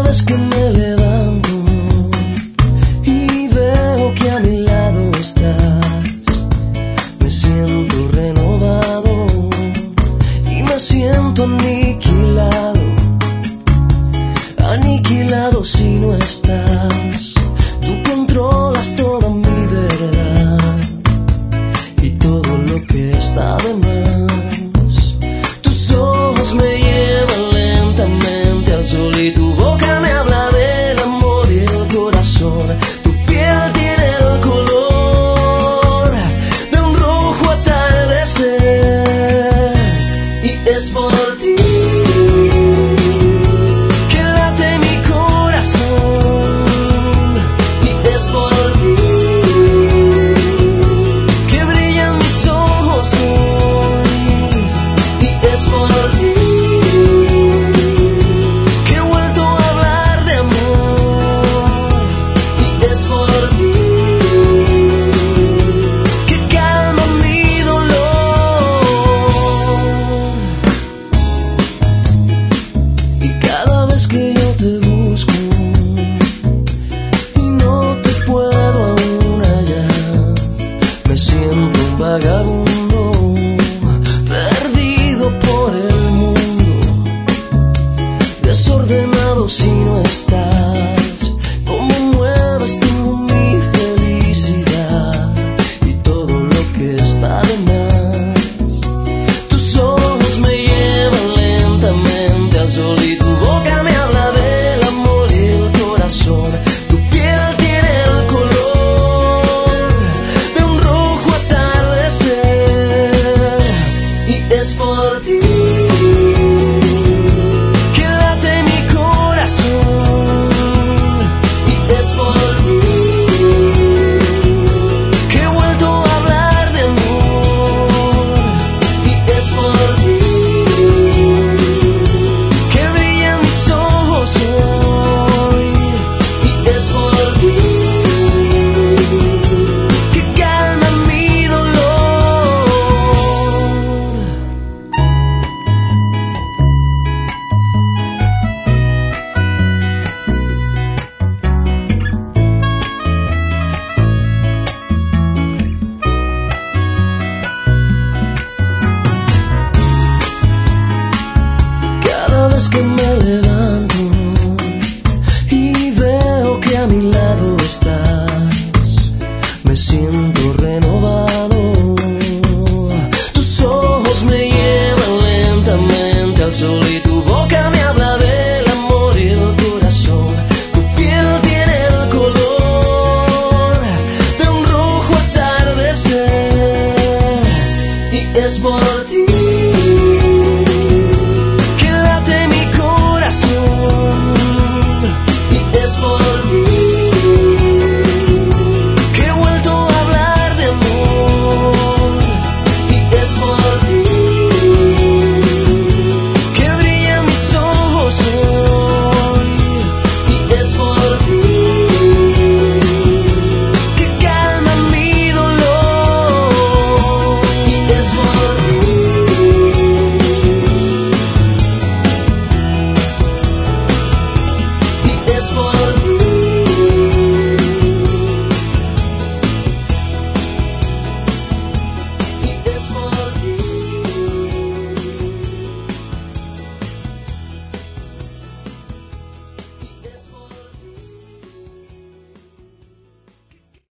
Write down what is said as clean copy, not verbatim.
vez que me levanto y veo que a mi lado estás, me siento renovado y me siento aniquilado, aniquilado si no estás. Tú controlas toda mi verdad y todo lo que está de más. Tus ojos me llevan lentamente al sol y tu boca me habla del amor y el corazón. Tu piel tiene el color de un rojo atardecer y es por ti que late mi corazón, y es por ti que brillan mis ojos hoy, y es por ti que he vuelto a hablar de amor, y es por ti que calma mi dolor. Y cada vez que yo te busco y no te puedo aún hallar, me siento un vagabundo perdido por el mundo, desordenado si no estás. Cómo mueves tú mi felicidad y todo lo que está de más. Tus ojos me llevan lentamente al sol y tu boca me habla del amor y el corazón. Tu piel tiene el color de un rojo atardecer y es por ti que late mi corazón, y es por ti que he vuelto a hablar de amor, y es por ti que brillan mis ojos hoy, y es por ti que calma mi dolor. Cada vez que me